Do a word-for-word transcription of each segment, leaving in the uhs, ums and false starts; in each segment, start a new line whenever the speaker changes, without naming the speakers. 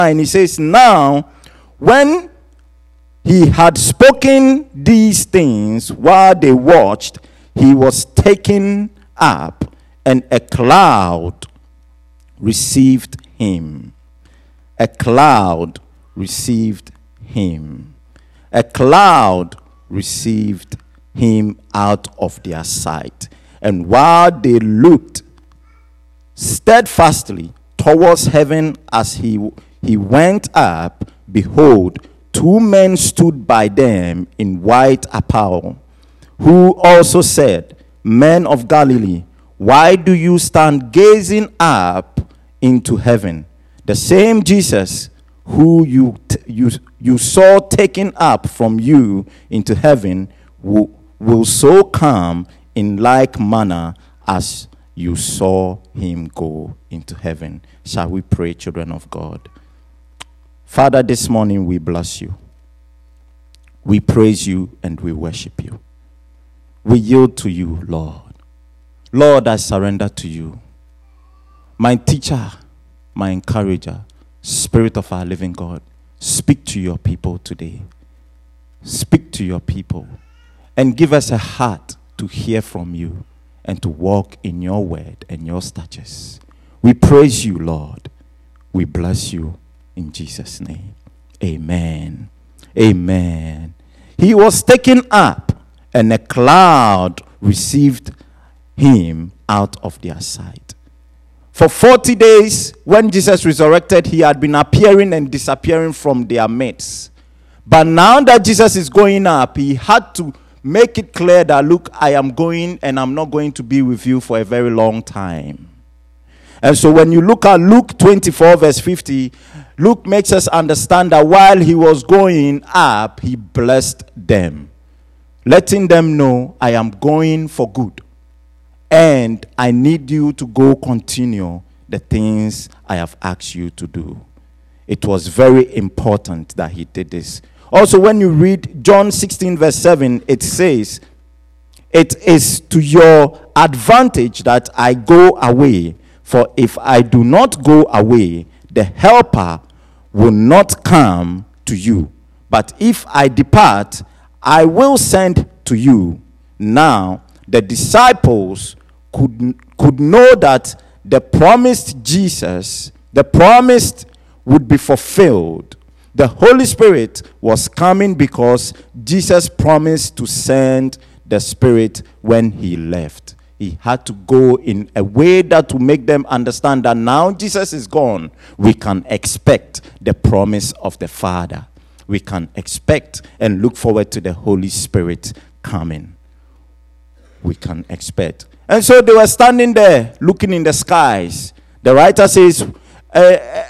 And he says, now, when he had spoken these things while they watched, he was taken up, and a cloud received him. A cloud received him. A cloud received him out of their sight. And while they looked steadfastly towards heaven as he, he went up, behold, two men stood by them in white apparel, who also said, Men of Galilee, why do you stand gazing up into heaven? The same Jesus who you t- you you saw taken up from you into heaven will, will so come in like manner as you saw him go into heaven. Shall we pray, children of God? Father, this morning we bless you. We praise you and we worship you. We yield to you, Lord. Lord, I surrender to you. My teacher, my encourager, Spirit of our living God, speak to your people today. Speak to your people and give us a heart to hear from you and to walk in your word and your statutes. We praise you, Lord. We bless you in Jesus' name. Amen. Amen. He was taken up, and a cloud received him out of their sight. For forty days, when Jesus resurrected, he had been appearing and disappearing from their midst. But now that Jesus is going up, he had to make it clear that, look, I am going and I'm not going to be with you for a very long time. And so when you look at Luke twenty-four, verse fifty, Luke makes us understand that while he was going up, he blessed them, letting them know, I am going for good. And I need you to go continue the things I have asked you to do. It was very important that he did this. Also, when you read John sixteen, verse seven, it says, it is to your advantage that I go away. For if I do not go away, the helper will not come to you. But if I depart, I will send to you. Now, the disciples could, could know that the promised Jesus, the promised would be fulfilled. The Holy Spirit was coming because Jesus promised to send the Spirit when he left. He had to go in a way that will make them understand that now Jesus is gone, we can expect the promise of the Father. We can expect and look forward to the Holy Spirit coming. We can expect. And so they were standing there looking in the skies. The writer says, uh,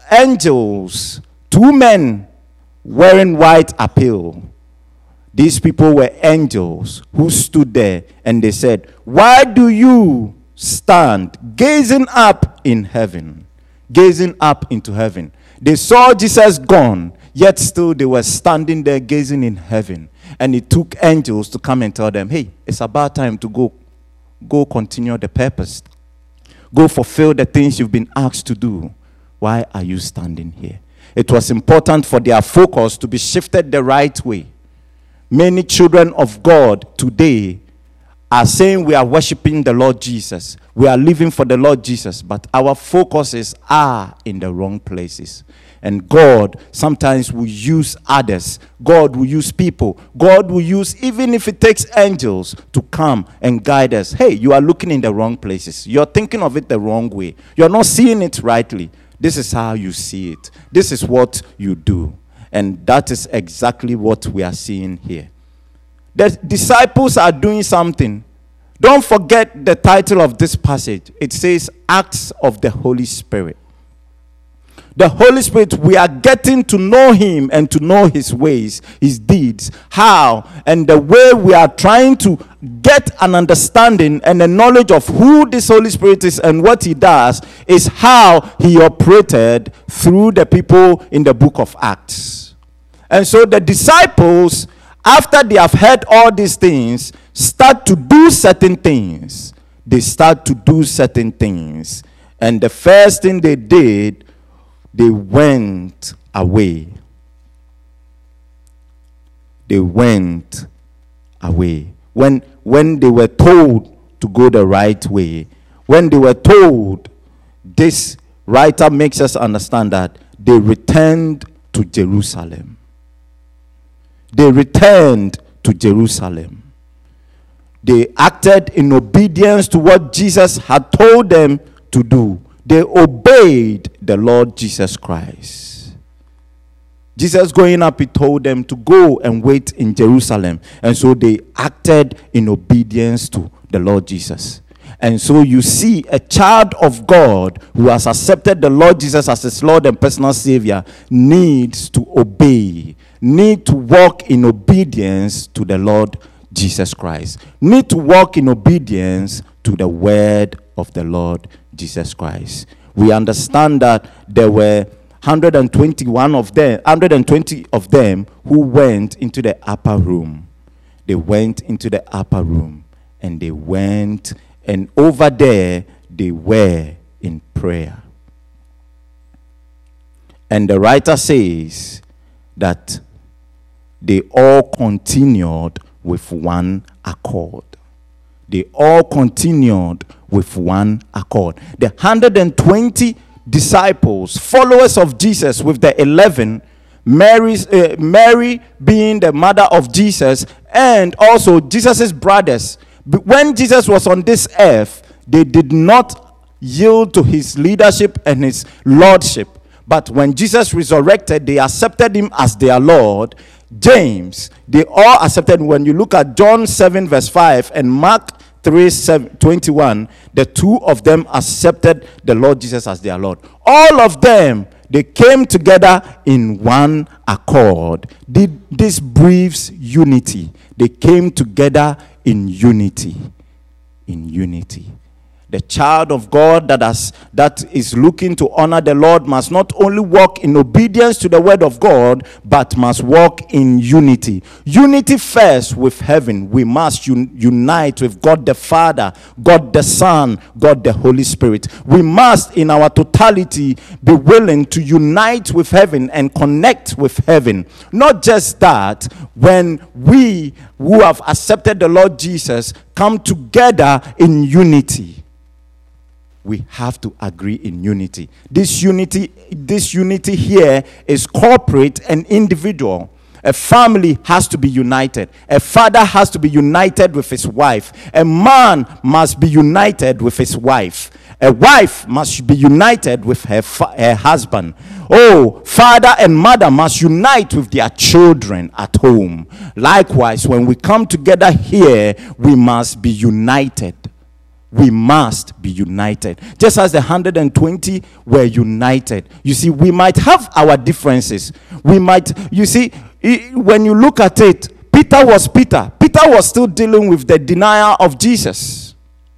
angels, two men wearing white apparel. These people were angels who stood there and they said, why do you stand gazing up in heaven? Gazing up into heaven. They saw Jesus gone, yet still they were standing there gazing in heaven. And it took angels to come and tell them, hey, it's about time to go. Go continue the purpose. Go fulfill the things you've been asked to do. Why are you standing here? It was important for their focus to be shifted the right way. Many children of God today are saying we are worshiping the Lord Jesus. We are living for the Lord Jesus. But our focuses are in the wrong places. And God sometimes will use others. God will use people. God will use, even if it takes angels to come and guide us. Hey, you are looking in the wrong places. You're thinking of it the wrong way. You're not seeing it rightly. This is how you see it. This is what you do. And that is exactly what we are seeing here. The disciples are doing something. Don't forget the title of this passage. It says, Acts of the Holy Spirit. The Holy Spirit, we are getting to know him and to know his ways, his deeds, how, and the way we are trying to get an understanding and a knowledge of who this Holy Spirit is and what he does is how he operated through the people in the book of Acts. And so the disciples, after they have heard all these things, start to do certain things. They start to do certain things. And the first thing they did they went away. They went away. When, when they were told to go the right way, when they were told, this writer makes us understand that they returned to Jerusalem. They returned to Jerusalem. They acted in obedience to what Jesus had told them to do. They obeyed the Lord Jesus Christ. Jesus going up, he told them to go and wait in Jerusalem. And so they acted in obedience to the Lord Jesus. And so you see a child of God who has accepted the Lord Jesus as his Lord and personal Savior needs to obey, need to walk in obedience to the Lord Jesus Christ, need to walk in obedience to the word of the Lord Jesus Christ. We understand that there were one hundred twenty-one of them, one hundred twenty of them who went into the upper room. They went into the upper room and they went, and over there they were in prayer. And the writer says that they all continued with one accord. They all continued with one accord. The one hundred twenty disciples, followers of Jesus, with the eleven, Mary's, uh, Mary being the mother of Jesus, and also Jesus' brothers. But when Jesus was on this earth, they did not yield to his leadership and his lordship. But when Jesus resurrected, they accepted him as their Lord. James, they all accepted. When you look at John seven verse five and Mark three twenty-one, the two of them accepted the Lord Jesus as their Lord. All of them, they came together in one accord. This breeds unity. They came together in unity. In unity. The child of God that has that is looking to honor the Lord must not only walk in obedience to the word of God, but must walk in unity. Unity first with heaven. We must un- unite with God the Father, God the Son, God the Holy Spirit. We must in our totality be willing to unite with heaven and connect with heaven. Not just that, when we who have accepted the Lord Jesus come together in unity, we have to agree in unity. This unity, this unity here is corporate and individual. A family has to be united. A father has to be united with his wife. A man must be united with his wife. A wife must be united with her, fa- her husband. Oh, father and mother must unite with their children at home. Likewise, when we come together here, we must be united. We must be united. Just as the one hundred twenty were united. You see, we might have our differences. We might, you see, when you look at it, Peter was Peter. Peter was still dealing with the denial of Jesus.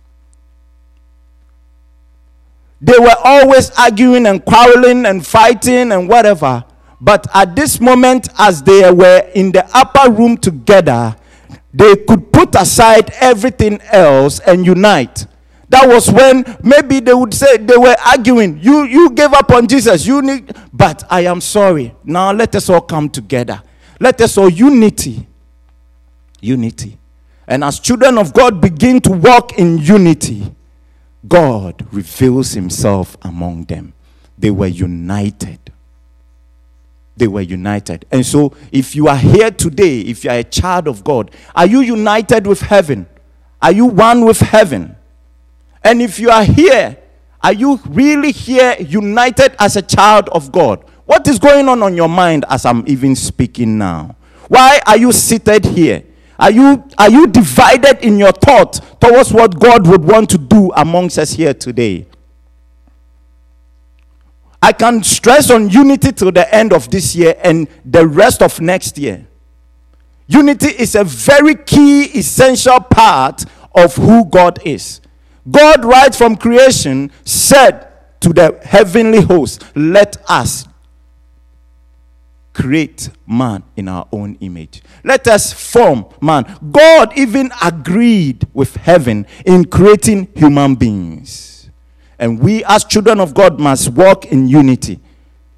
They were always arguing and quarreling and fighting and whatever. But at this moment, as they were in the upper room together, they could put aside everything else and unite. That was when maybe they would say they were arguing. You you gave up on Jesus. You need, but I am sorry. Now let us all come together. Let us all unity. Unity. And as children of God begin to walk in unity, God reveals himself among them. They were united. They were united. And so if you are here today, if you are a child of God, are you united with heaven? Are you one with heaven? And if you are here, are you really here united as a child of God? What is going on on your mind as I'm even speaking now? Why are you seated here? Are you are you divided in your thought towards what God would want to do amongst us here today? I can stress on unity till the end of this year and the rest of next year. Unity is a very key, essential part of who God is. God, right from creation, said to the heavenly host, let us create man in our own image. Let us form man. God even agreed with heaven in creating human beings. And we as children of God must walk in unity.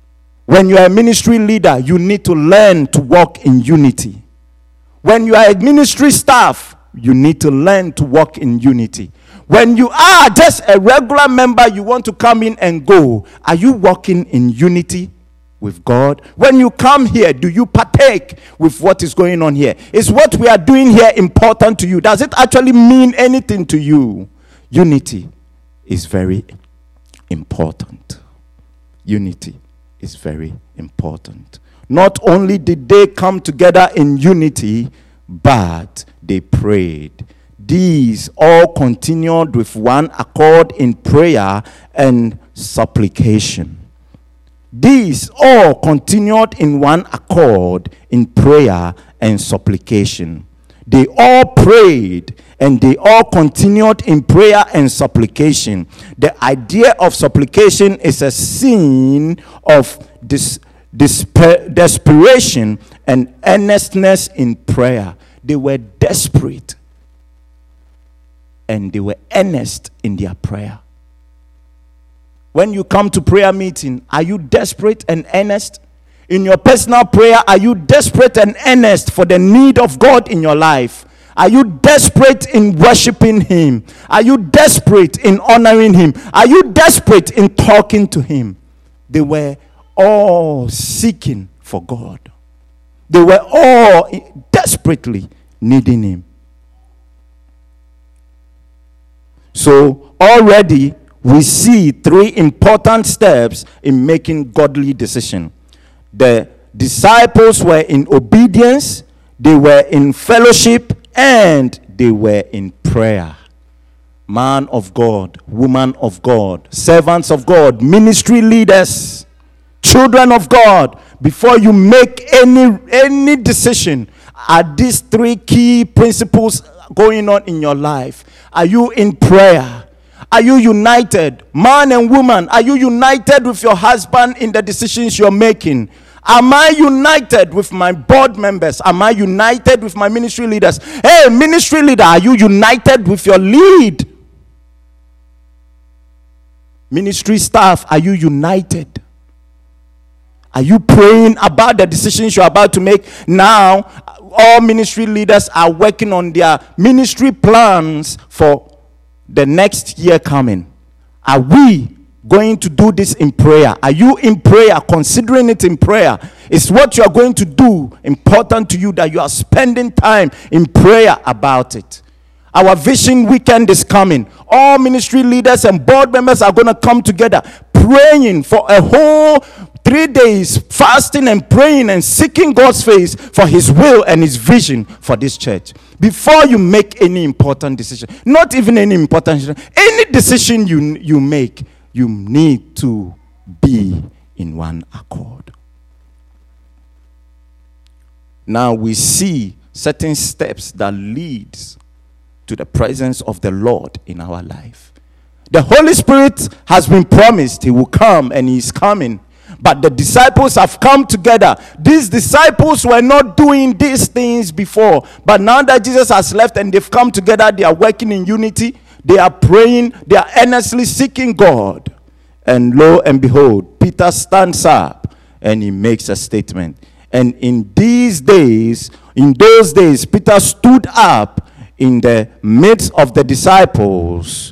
When you are a ministry leader, you need to learn to walk in unity. When you are a ministry staff, you need to learn to walk in unity. When you are just a regular member, you want to come in and go, are you walking in unity with God? When you come here, do you partake with what is going on here? Is what we are doing here important to you? Does it actually mean anything to you? Unity is very important. Unity is very important. Not only did they come together in unity, but they prayed. These all continued with one accord in prayer and supplication. These all continued in one accord in prayer and supplication. They all prayed and they all continued in prayer and supplication. The idea of supplication is a scene of dis- despair, desperation and earnestness in prayer. They were desperate and they were earnest in their prayer. When you come to prayer meeting, are you desperate and earnest? In your personal prayer, are you desperate and earnest for the need of God in your life? Are you desperate in worshiping Him? Are you desperate in honoring Him? Are you desperate in talking to Him? They were all seeking for God. They were all desperately needing Him. So already we see three important steps in making godly decision. The disciples were in obedience, they were in fellowship, and they were in prayer. Man of God, woman of God, servants of God, ministry leaders, children of God, before you make any any decision, are these three key principles going on in your life? Are you in prayer? Are you united? Man and woman, are you united with your husband in the decisions you're making? Am I united with my board members? Am I united with my ministry leaders? Hey, ministry leader, are you united with your lead? Ministry staff, are you united? Are you praying about the decisions you're about to make? Now, all ministry leaders are working on their ministry plans for the next year coming. Are we going to do this in prayer? Are you in prayer, considering it in prayer? Is what you are going to do important to you, that you are spending time in prayer about it? Our vision weekend is coming. All ministry leaders and board members are going to come together, praying for a whole three days, fasting and praying and seeking God's face for His will and His vision for this church. Before you make any important decision, not even any important decision, any decision you, you make, you need to be in one accord. Now we see certain steps that leads to the presence of the Lord in our life. The Holy Spirit has been promised He will come, and He is coming. But the disciples have come together. These disciples were not doing these things before. But now that Jesus has left and they've come together, they are working in unity. They are praying. They are earnestly seeking God. And lo and behold, Peter stands up and he makes a statement. And in these days, in those days, Peter stood up in the midst of the disciples.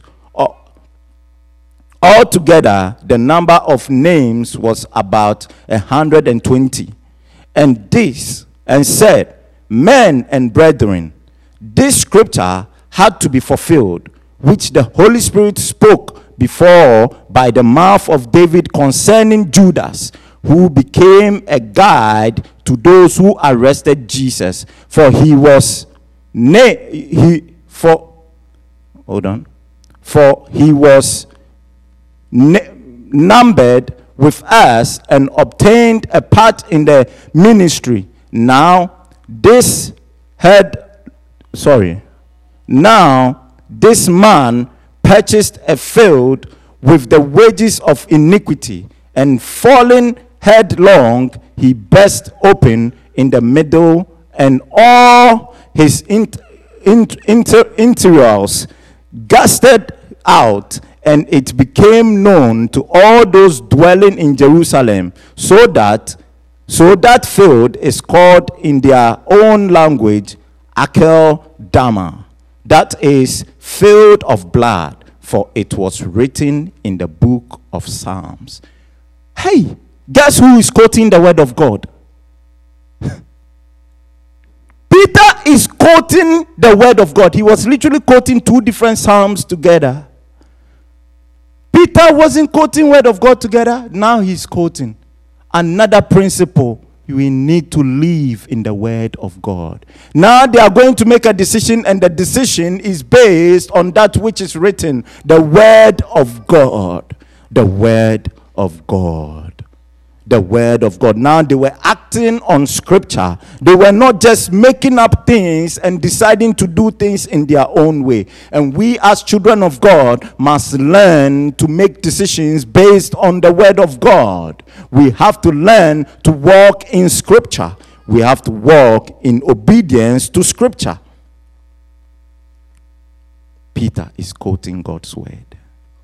Altogether, the number of names was about a hundred and twenty. And this, and said, men and brethren, this scripture had to be fulfilled, which the Holy Spirit spoke before by the mouth of David concerning Judas, who became a guide to those who arrested Jesus. For he was, na- he, for, hold on, for he was numbered with us and obtained a part in the ministry. Now this had, sorry, now this man purchased a field with the wages of iniquity, and falling headlong, he burst open in the middle, and all his int- int- inter- interiors gusted out, and it became known to all those dwelling in Jerusalem, so that so that field is called in their own language Akel Dama, that is, field of blood, for it was written in the book of Psalms. Hey, guess who is quoting the word of God? Peter is quoting the word of God. He was literally quoting two different psalms together. Peter wasn't quoting word of God together. Now he's quoting another principle. We need to live in the word of God. Now they are going to make a decision, and the decision is based on that which is written, the word of God. The word of God. The word of God. Now they were acting on scripture. They were not just making up things and deciding to do things in their own way. And we as children of God must learn to make decisions based on the word of God. We have to learn to walk in scripture. We have to walk in obedience to scripture. Peter is quoting God's word.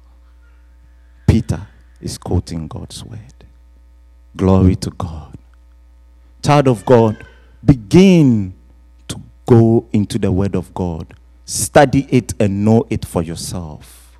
Peter is quoting God's word. Glory to God. Child of God, begin to go into the word of God. Study it and know it for yourself.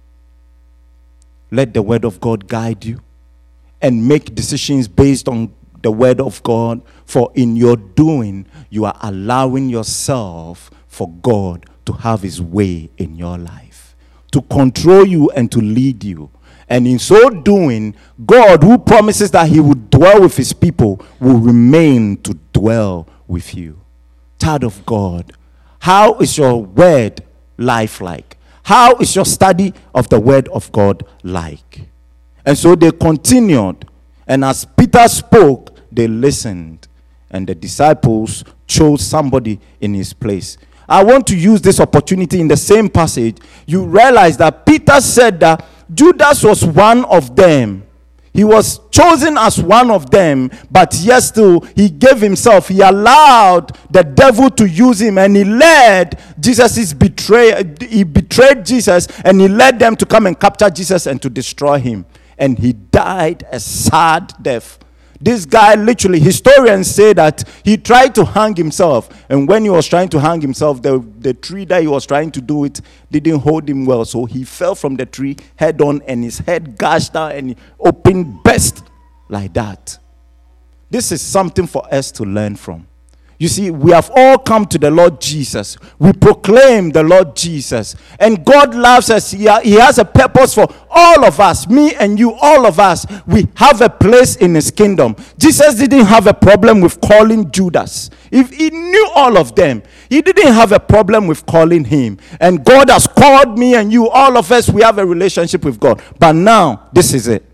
Let the word of God guide you and make decisions based on the word of God. For in your doing, you are allowing yourself for God to have his way in your life, to control you and to lead you. And in so doing, God, who promises that he will dwell with his people, will remain to dwell with you. Child of God, how is your word life like? How is your study of the word of God like? And so they continued, and as Peter spoke, they listened, and the disciples chose somebody in his place. I want to use this opportunity in the same passage. You realize that Peter said that Judas was one of them. He was chosen as one of them, but yet still he gave himself. He allowed the devil to use him, and he led Jesus' betrayal. He betrayed Jesus, and he led them to come and capture Jesus and to destroy him. And he died a sad death. This guy, literally, historians say that he tried to hang himself. And when he was trying to hang himself, the, the tree that he was trying to do it didn't hold him well. So he fell from the tree head on, and his head gashed out and opened burst like that. This is something for us to learn from. You see, we have all come to the Lord Jesus. We proclaim the Lord Jesus. And God loves us. He, ha- he has a purpose for all of us. Me and you, all of us. We have a place in his kingdom. Jesus didn't have a problem with calling Judas. If he knew all of them, he didn't have a problem with calling him. And God has called me and you, all of us, we have a relationship with God. But now, this is it.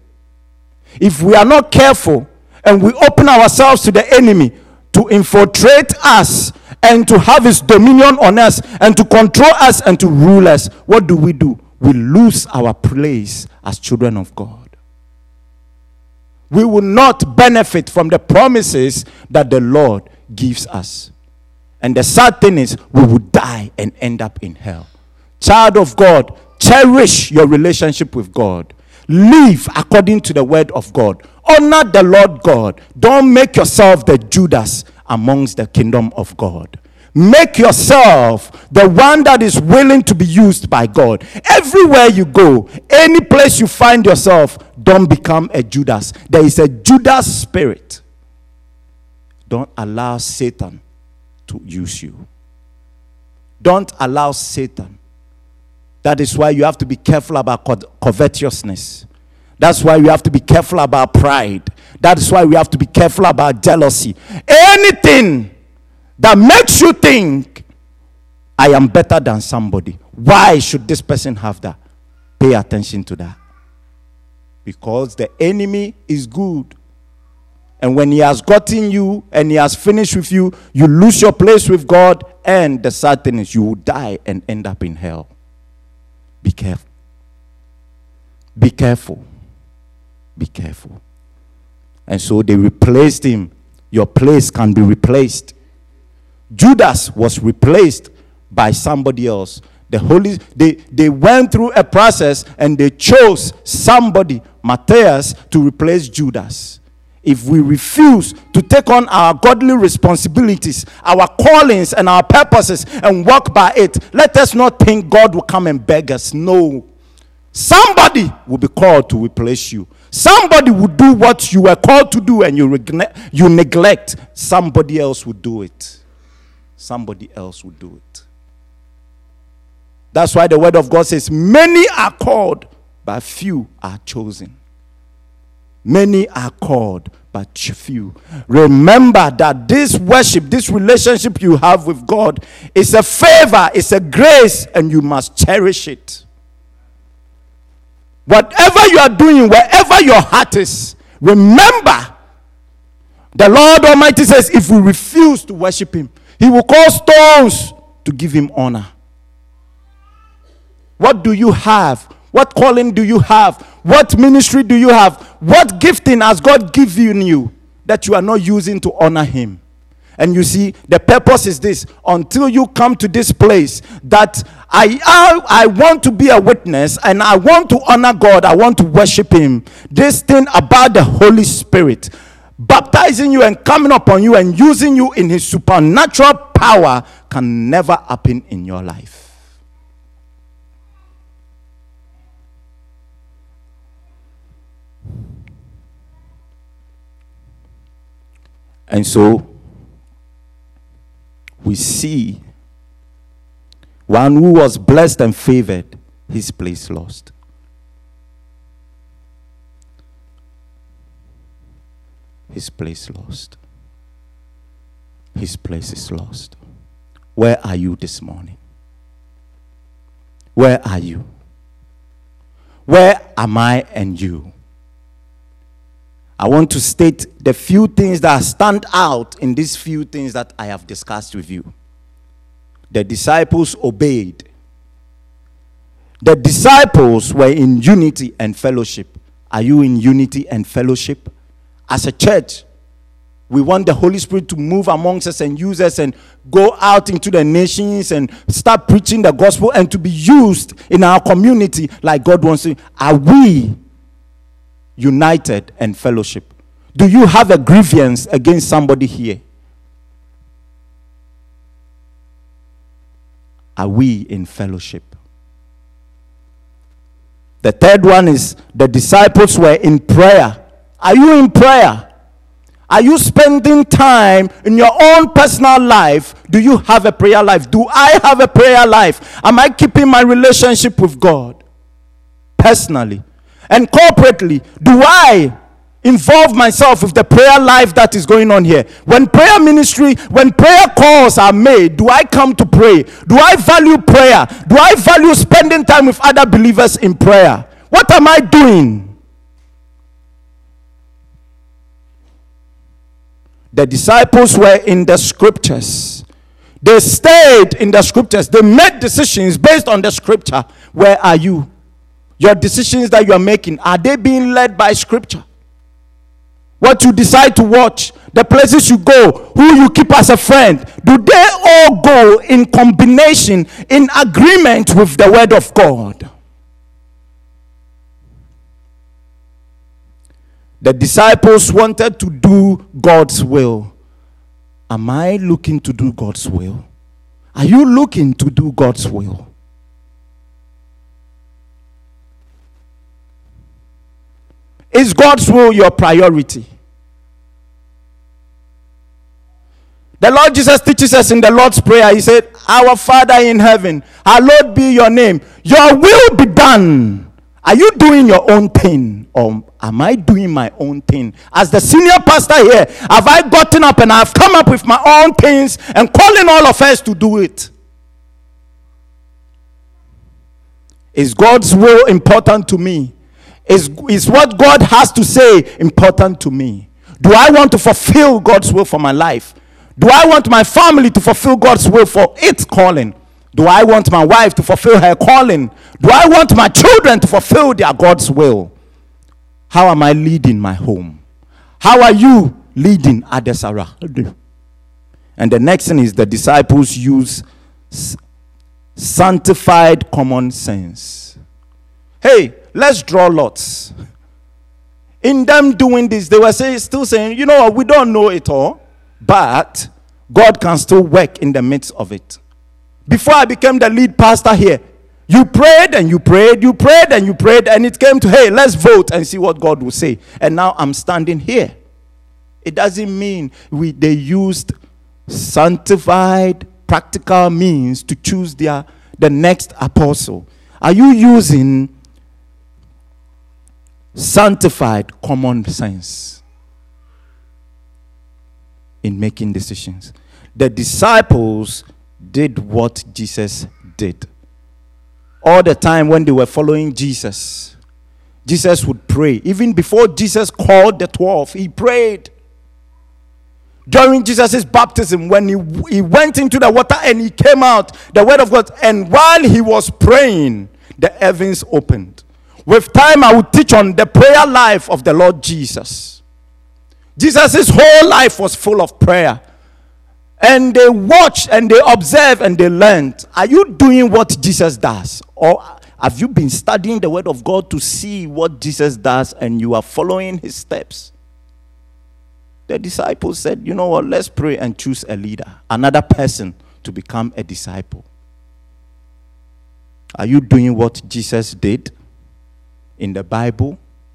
If we are not careful and we open ourselves to the enemy to infiltrate us and to have his dominion on us and to control us and to rule us, what do we do? We lose our place as children of God. We will not benefit from the promises that the Lord gives us. And the sad thing is, we will die and end up in hell. Child of God, cherish your relationship with God. Live according to the word of God. Honor the Lord God. Don't make yourself the Judas amongst the kingdom of God. Make yourself the one that is willing to be used by God. Everywhere you go, any place you find yourself, don't become a Judas. There is a Judas spirit. Don't allow Satan to use you. Don't allow Satan. That is why you have to be careful about co- covetousness. That's why we have to be careful about pride. That is why we have to be careful about jealousy. Anything that makes you think, I am better than somebody. Why should this person have that? Pay attention to that. Because the enemy is good. And when he has gotten you and he has finished with you, you lose your place with God, and the sad thing is you will die and end up in hell. Be careful. Be careful. Be careful. And so they replaced him. Your place can be replaced. Judas was replaced by somebody else. The Holy, they, they went through a process and they chose somebody, Matthias, to replace Judas. If we refuse to take on our godly responsibilities, our callings and our purposes and walk by it, let us not think God will come and beg us. No. Somebody will be called to replace you. Somebody will do what you were called to do and you, regne- you neglect. Somebody else will do it. Somebody else will do it. That's why the word of God says, many are called, but few are chosen. Many are called, but few. Remember that this worship, this relationship you have with God is a favor, it's a grace, and you must cherish it. Whatever you are doing, wherever your heart is, remember, the Lord Almighty says, if we refuse to worship Him, He will cause stones to give Him honor. What do you have? What calling do you have? What ministry do you have? What gifting has God given you that you are not using to honor Him? And you see, the purpose is this: until you come to this place that I, I, I want to be a witness and I want to honor God, I want to worship Him. This thing about the Holy Spirit baptizing you and coming upon you and using you in His supernatural power can never happen in your life. And so we see one who was blessed and favored, his place lost. His place lost. His place is lost. Where are you this morning? Where are you? Where am I and you? I want to state the few things that stand out in these few things that I have discussed with you. The disciples obeyed. The disciples were in unity and fellowship. Are you in unity and fellowship? As a church, we want the Holy Spirit to move amongst us and use us and go out into the nations and start preaching the gospel and to be used in our community like God wants to. Are we united and fellowship? Do you have a grievance against somebody here? Are we in fellowship? The third one is the disciples were in prayer. Are you in prayer? Are you spending time in your own personal life? Do you have a prayer life? Do I have a prayer life? Am I keeping my relationship with God personally? And corporately, do I involve myself with the prayer life that is going on here? When prayer ministry, when prayer calls are made, do I come to pray? Do I value prayer? Do I value spending time with other believers in prayer? What am I doing? The disciples were in the scriptures. They stayed in the scriptures. They made decisions based on the scripture. Where are you? Your decisions that you are making, are they being led by scripture? What you decide to watch, the places you go, who you keep as a friend, do they all go in combination, in agreement with the word of God? The disciples wanted to do God's will. Am I looking to do God's will? Are you looking to do God's will? Is God's will your priority? The Lord Jesus teaches us in the Lord's Prayer. He said, our Father in heaven, hallowed be your name. Your will be done. Are you doing your own thing? Or am I doing my own thing? As the senior pastor here, have I gotten up and I've come up with my own things and calling all of us to do it? Is God's will important to me? Is, is what God has to say important to me? Do I want to fulfill God's will for my life? Do I want my family to fulfill God's will for its calling? Do I want my wife to fulfill her calling? Do I want my children to fulfill their God's will? How am I leading my home? How are you leading others around? And the next thing is the disciples use sanctified common sense. Hey, let's draw lots. In them doing this, they were say, still saying, you know what, we don't know it all, but God can still work in the midst of it. Before I became the lead pastor here, you prayed and you prayed, you prayed and you prayed, and it came to, hey, let's vote and see what God will say. And now I'm standing here. It doesn't mean we they used sanctified, practical means to choose their the next apostle. Are you using sanctified common sense in making decisions? The disciples did what Jesus did. All the time when they were following Jesus, Jesus would pray. Even before Jesus called the twelve, he prayed. During Jesus' baptism, when he, he went into the water and he came out, the word of God, and while he was praying, the heavens opened. With time, I will teach on the prayer life of the Lord Jesus. Jesus' whole life was full of prayer. And they watched and they observed and they learned. Are you doing what Jesus does? Or have you been studying the word of God to see what Jesus does and you are following his steps? The disciples said, you know what, let's pray and choose a leader, another person to become a disciple. Are you doing what Jesus did in the Bible?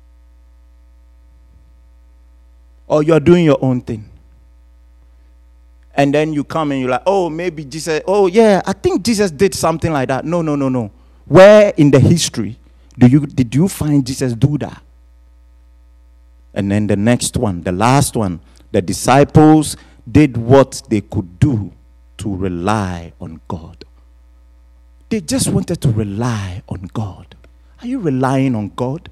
Or you're doing your own thing? And then you come and you're like, oh, maybe Jesus, oh yeah, I think Jesus did something like that. No, no, no, no. Where in the history do you did you find Jesus do that? And then the next one, the last one, the disciples did what they could do to rely on God. They just wanted to rely on God. Are you relying on God?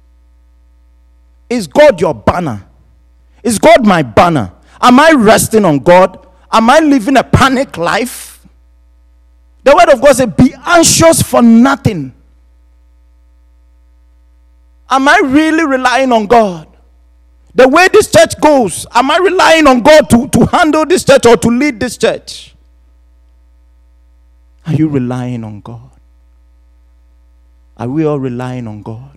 Is God your banner? Is God my banner? Am I resting on God? Am I living a panic life? The word of God says, be anxious for nothing. Am I really relying on God? The way this church goes, am I relying on God to, to handle this church or to lead this church? Are you relying on God? Are we all relying on God?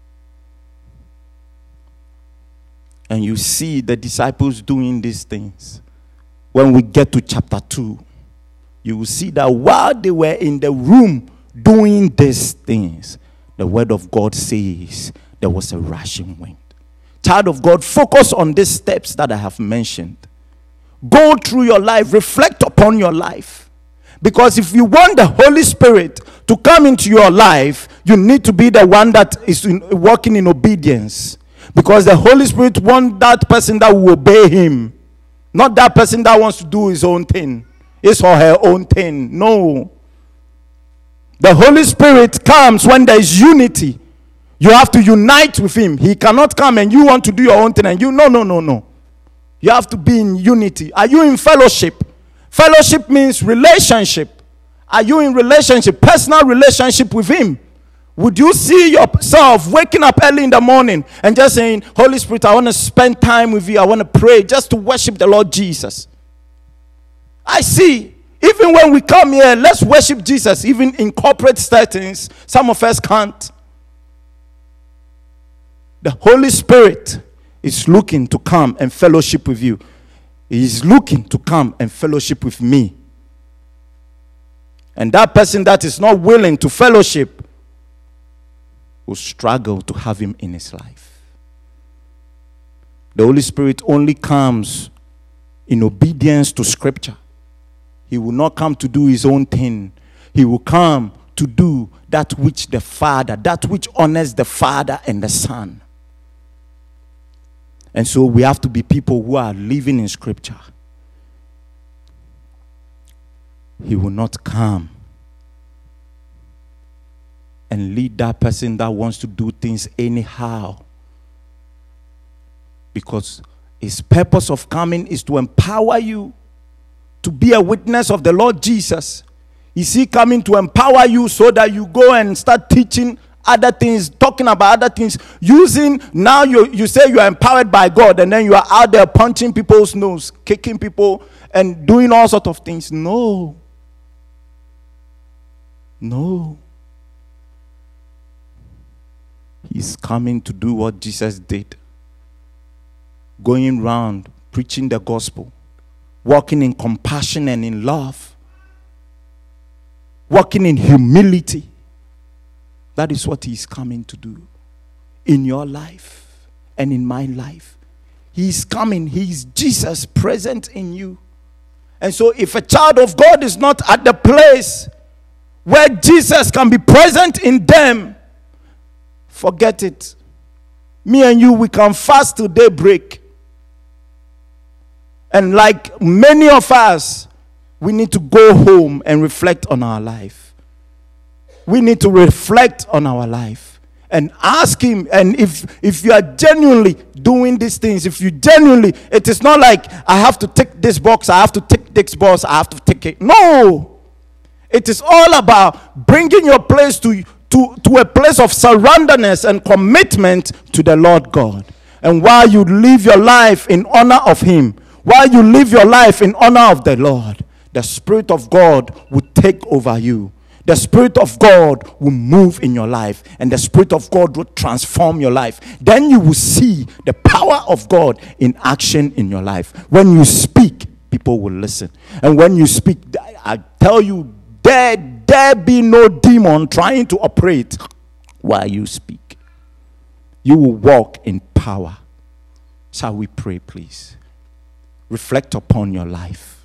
And you see the disciples doing these things. When we get to chapter two, you will see that while they were in the room doing these things, the word of God says there was a rushing wind. Child of God, focus on these steps that I have mentioned. Go through your life, reflect upon your life. Because if you want the Holy Spirit to come into your life, you need to be the one that is in, walking in obedience. Because the Holy Spirit wants that person that will obey him. Not that person that wants to do his own thing. His or her own thing. No. The Holy Spirit comes when there is unity. You have to unite with him. He cannot come and you want to do your own thing and you, no, no, no, no. You have to be in unity. Are you in fellowship? Fellowship means relationship. Are you in relationship, personal relationship with him? Would you see yourself waking up early in the morning and just saying, Holy Spirit, I want to spend time with you. I want to pray just to worship the Lord Jesus. I see. Even when we come here, let's worship Jesus. Even in corporate settings, some of us can't. The Holy Spirit is looking to come and fellowship with you. He is looking to come and fellowship with me. And that person that is not willing to fellowship will struggle to have him in his life. The Holy Spirit only comes in obedience to Scripture. He will not come to do his own thing. He will come to do that which the Father, that which honors the Father and the Son. And so we have to be people who are living in Scripture. He will not come and lead that person that wants to do things anyhow. Because his purpose of coming is to empower you to be a witness of the Lord Jesus. Is he coming to empower you so that you go and start teaching other things, talking about other things, using, now you, you say you are empowered by God and then you are out there punching people's nose, kicking people and doing all sorts of things? No. No. He's coming to do what Jesus did. Going round, preaching the gospel. Walking in compassion and in love. Walking in humility. That is what he's coming to do. In your life and in my life. He's coming. He's Jesus present in you. And so if a child of God is not at the place where Jesus can be present in them, forget it. Me and you, we can fast till daybreak. And like many of us, we need to go home and reflect on our life. We need to reflect on our life and ask him. And if if you are genuinely doing these things, if you genuinely, it is not like I have to tick this box, I have to tick this box, I have to tick it. No. It is all about bringing your place to, to, to a place of surrenderness and commitment to the Lord God. And while you live your life in honor of him, while you live your life in honor of the Lord, the Spirit of God will take over you. The Spirit of God will move in your life, and the Spirit of God will transform your life. Then you will see the power of God in action in your life. When you speak, people will listen. And when you speak, I tell you, there, there be no demon trying to operate while you speak. You will walk in power. Shall we pray, please? Reflect upon your life.